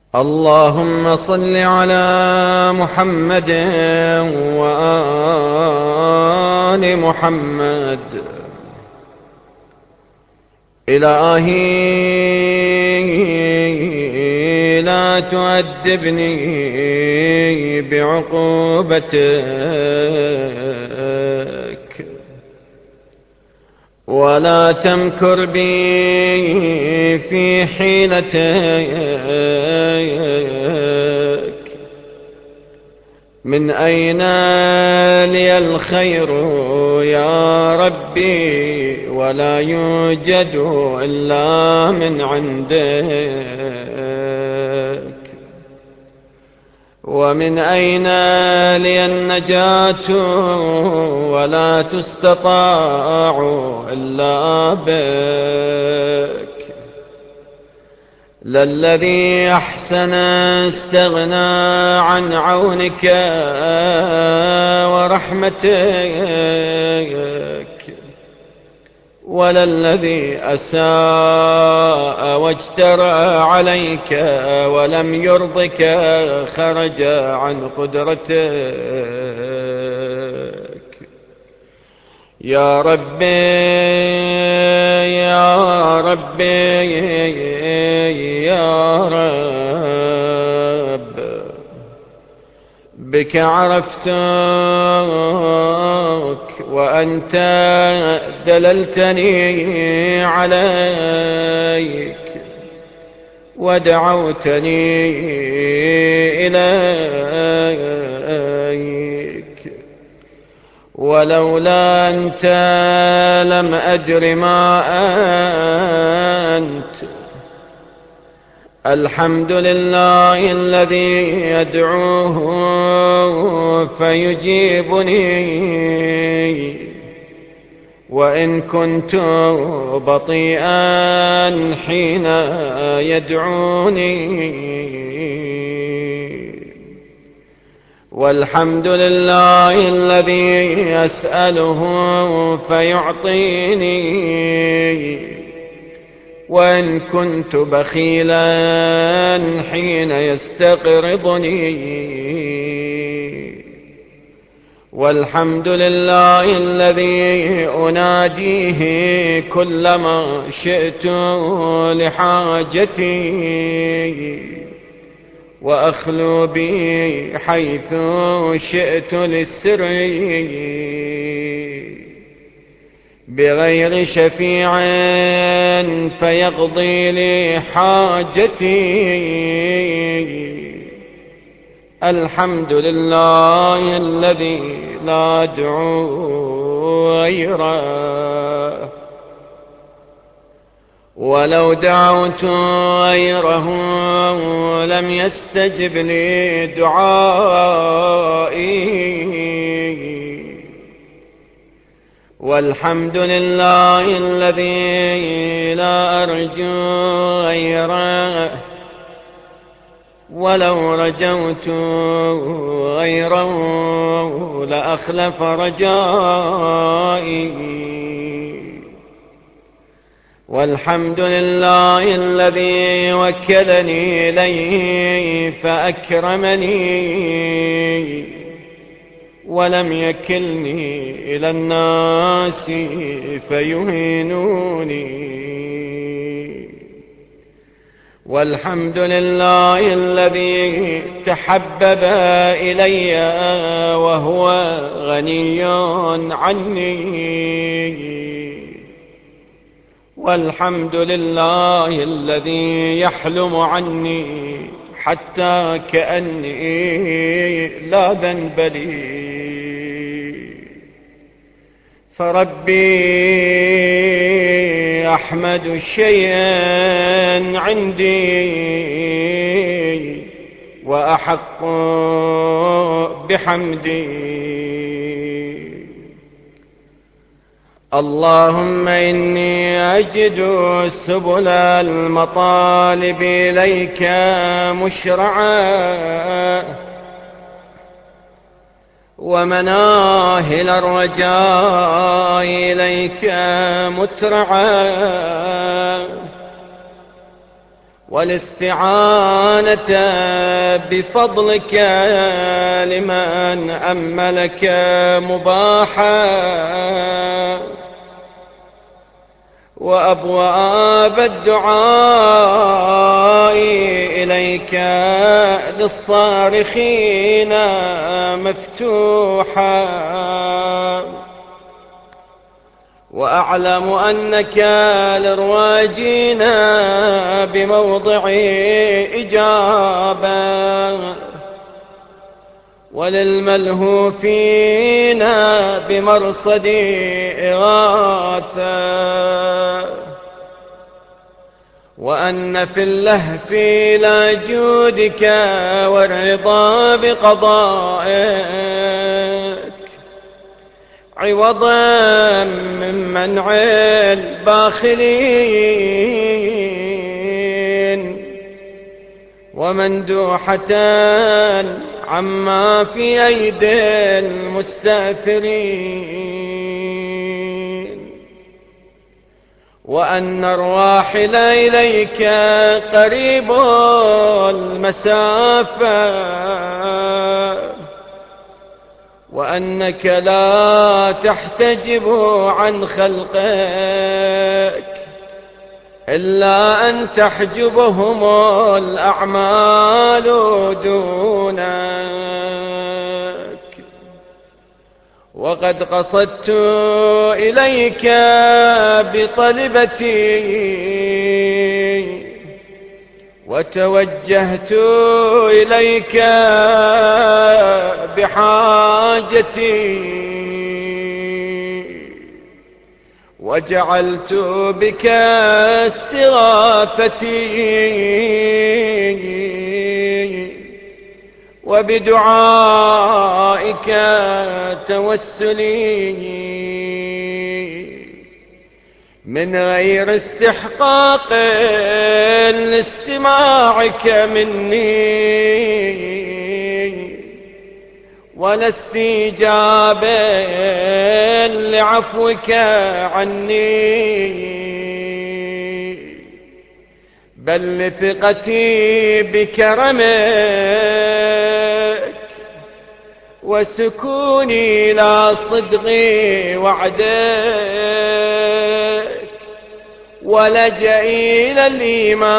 اللهم صل على محمد وآل محمد. إلهي لا تؤدبني بعقوبتك ولا تمكر بي في حيلتك. من أين لي الخير يا ربي ولا يوجد إلا من عندك. ومن أين لي النجاة ولا تستطاع إلا بك. للذي أحسن استغنى عن عونك ورحمتك، وللذي أساء واجترى عليك ولم يرضك خرج عن قدرتك. يا ربي يا ربي يا رب، بك عرفتك وأنت دللتني عليك ودعوتني إليك. ولولا أنت لم أدر ما أنت. الحمد لله الذي يدعوه فيجيبني وإن كنت بطيئا حين يدعوني. والحمد لله الذي أسأله فيعطيني وإن كنت بخيلا حين يستقرضني. والحمد لله الذي أناديه كلما شئت لحاجتي وأخلو بي حيث شئت للسر بغير شفيع فيقضي لي حاجتي. الحمد لله الذي لا أدعو غيره، ولو دعوت غيره لم يستجب لي دعائي. والحمد لله الذي لا أرجو غيره، ولو رجوت غيره لأخلف رجائي. والحمد لله الذي وكلني إليه فأكرمني ولم يكلني إلى الناس فيهينوني. والحمد لله الذي تحبب إلي وهو غني عني. والحمد لله الذي يحلم عني حتى كأني لا ذنب لي. فربي أحمد شيئا عندي وأحق بحمدي. اللهم إني أجد سبل المطالب إليك مشرعا ومناهل الرجاء إليك مترعا والاستعانة بفضلك لمن أملك مباحا، وأبواب الدعاء إليك للصارخين مفتوحا، وأعلم أنك للراجين بموضع إجابة، وللملهوفين بمرصد إغاثة، وأن في اللهف لا جودك والرضا بقضائك عوضا من منع الباخلين، ومندوحة عما في أيدي المستأثرين، وأن الراحل إليك قريب المسافة، وأنك لا تحتجب عن خلقك إلا أن تحجبهم الأعمال دونك. وقد قصدت إليك بطلبتي، وتوجهت إليك بحاجتي، وجعلت بك استغاثتي، وبدعائك توسلي، من غير استحقاق لاستماعك مني، ولا استجابة لعفوك عني، بل لثقتي بكرمك وسكوني إلى صدق وعدك، ولجئي إلى الإيمان